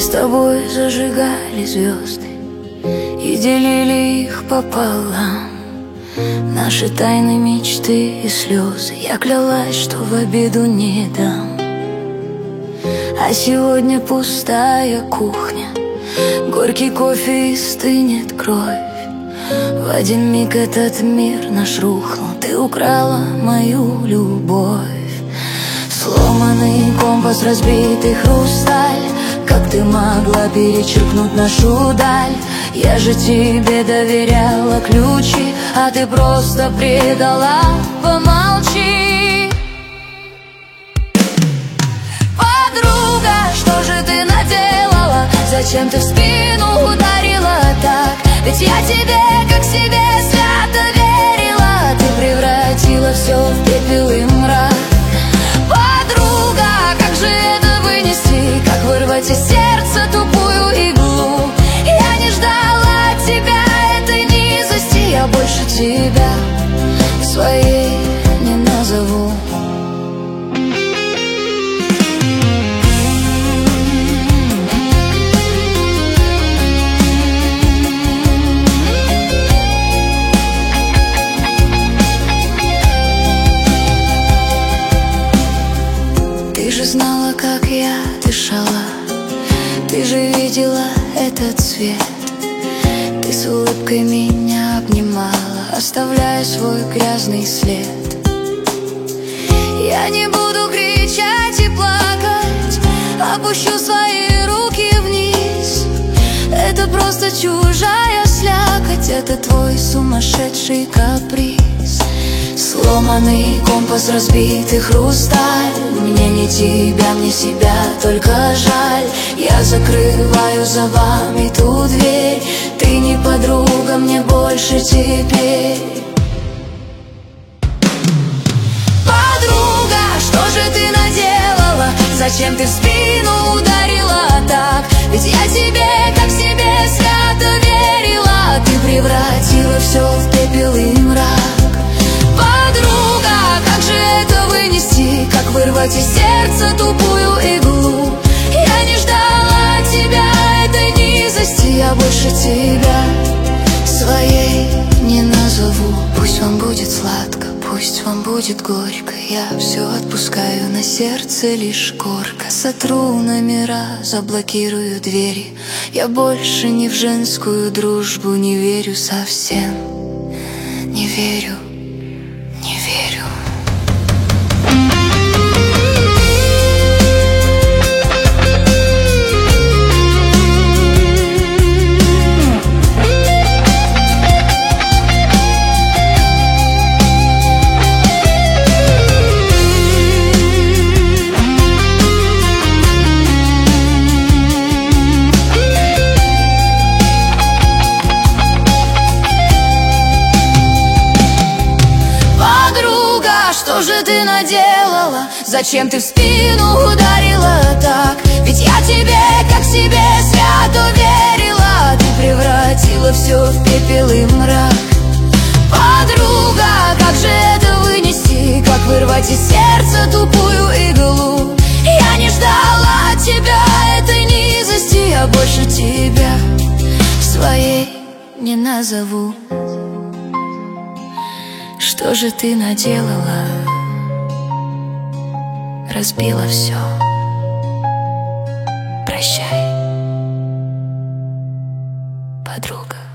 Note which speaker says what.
Speaker 1: с тобой зажигали звезды и делили их пополам. Наши тайны, мечты и слезы, я клялась, что в обиду не дам. А сегодня пустая кухня, горький кофе и стынет кровь. В один миг этот мир наш рухнул, ты украла мою любовь. Сломанный компас, разбитый хрусталь, как ты могла перечеркнуть нашу даль? Я же тебе доверяла ключи, а ты просто предала. Помолчи. Подруга, что же ты наделала? Зачем ты в спину ударила так? Ведь я тебе, как себе, свято верила. Ты превратила все в пепел и мрак. Подруга, как же это вынести? Как вырвать из сердца тупую иглу? Я не ждала от тебя этой низости. Я больше тебя своей не назову. Ты же знала, как я дышала, ты же видела этот цвет. Ты с улыбкой меня обнимала, оставляя свой грязный след. Я не буду кричать и плакать, опущу свои руки вниз. Это просто чужая слякоть, это твой сумасшедший каприз. Сломанный компас, разбитый хрусталь. Мне не тебя, мне себя только жаль. Я закрываю за вами ту дверь. Ты не подруга мне больше теперь. Подруга, что же ты наделала? Зачем ты в спину ударила так? Ведь я тебе, как себе, свято верила. Ты превратила все в пепел и мрак. Подруга, как же это вынести? Как вырвать из сердца тупую иглу? Я не ждала от тебя этой низости. Я больше тебя своей не назову. Пусть вам будет сладко, пусть вам будет горько. Я все отпускаю, на сердце лишь корка. Сотру номера, заблокирую двери. Я больше ни в женскую дружбу не верю совсем. Не верю. Не верю. Что же ты наделала? Зачем ты в спину ударила так? Ведь я тебе, как себе, свято верила. Ты превратила все в пепел и мрак. Подруга, как же это вынести? Как вырвать из сердца тупую иглу? Я не ждала от тебя этой низости. Я больше тебя своей не назову. Что же ты наделала? Разбила все. Прощай, подруга.